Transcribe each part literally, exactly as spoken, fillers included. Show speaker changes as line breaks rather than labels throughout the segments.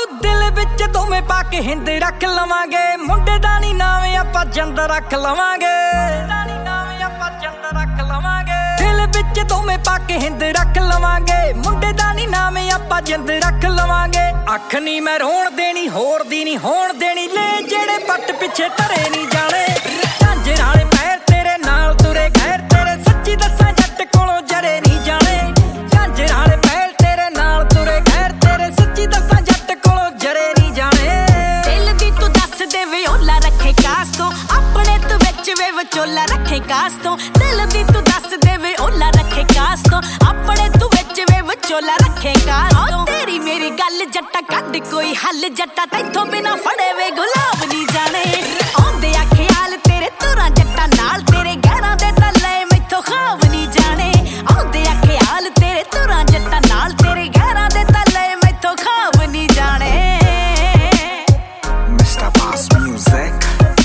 दिल विच दोवें पा के हिंद रख लवांगे मुंडे दा नी नाम आपां जिंद रख लवांगे दिल विच दोवें पा के हिंद रख लवांगे मुंडे दा नी नाम आपां जिंद रख लवांगे अख नी मैं रोण देनी होर दी नी होण देनी ले जेड़े पट पिछे धरे नी जाने झांजर वाले पैर तेरे नाल तुरे गैर तेरे सच्ची दस्सां जट कोलों जरे नी जाने झांजर वाले पैर तेरे नाल तुरे गैर तेरे सच्ची दस्सां जट कोलों जरे नी जाने
दिल दी तू दस दे वे ओला रखे कास तो अपने तू विच वे विचोला रखे कास तो दिल दी तू दस दे वे ओला रखे कास तो अपने तू विच वे विचोला रखे कास तो तेरी मेरी गल जट्टा कद कोई हल जट्टा तैथों बिना फड़े वे गुलाब नी जाने आंदे आ ख्याल तेरे तुरा जट्टा नाल तेरे गहरां दे तले मैथों ख्वाब नी जाने आंदे आ ख्याल तेरे तुरा जट्टा नाल तेरे गहरां दे तले मैथों ख्वाब नी जाने
मिस्टर Boss Music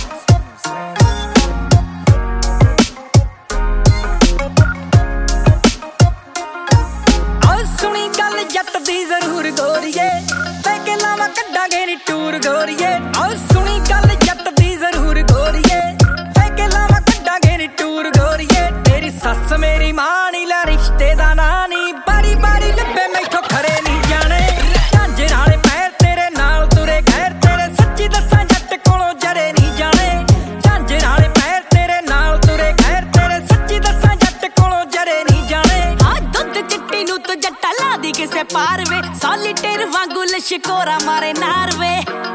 सुनी गल जट दी जरूर गोरीए पैके लावा कड्डांगे नी टूर गोरीए आओ सुनी गल जट दी जरूर गोरीए पैके लावा कड्डांगे नी टूर गोरीए तेरी सस मेरी मां नी ला रिश्ते दा ना नी बारी बारी लब्बे मैथों खरे नी जाने झांजर वाले पैर तेरे नाल तुरे गैर तेरे सच्ची दस्सां जट कोलों जरे नी जाने झांजर वाले पैर तेरे नाल तुरे गैर तेरे सच्ची दस्सां जट कोलों जरे नी जाने
आ दुध चिट्टी नू तो जट्टा ला दी किसे पार वे सॉलिटेर वांगू लशकोरा मारे नार वे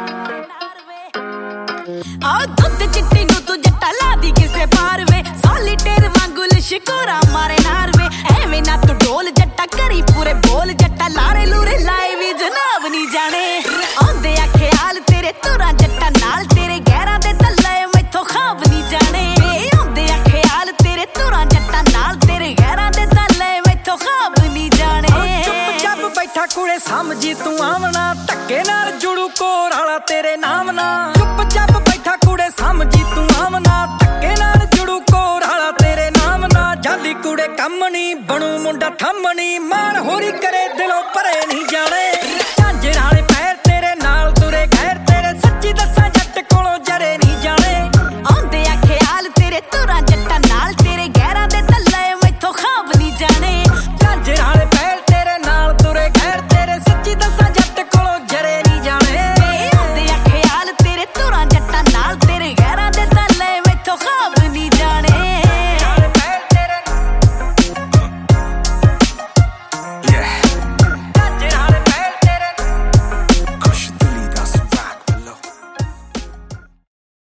आ दुध चिट्टी नू तो जट्टा ला दी किसे पार वे सॉलिटेर वांगू लशकोरा मारे नार वे एवें ना तू डोल जट्टा करी पूरे बोल जट्टा लारे लूरे लाए भी जनाब नी जाने आंदे आ ख्याल तेरे तुरा जट्टा नाल तेरे गहरां दे तले मैथों ख्वाब नी जाने आंदे आ ख्याल तेरे तुरा जट्टा नाल तेरे गहरां दे तले मैथों ख्वाब नी जाने
चुप चाप बैठा कुड़े समझी तू आमना धक्के नाल जुड़ू कोर वाला तेरे नाम ना चुप चाप बैठा कुड़े समझी तू आमना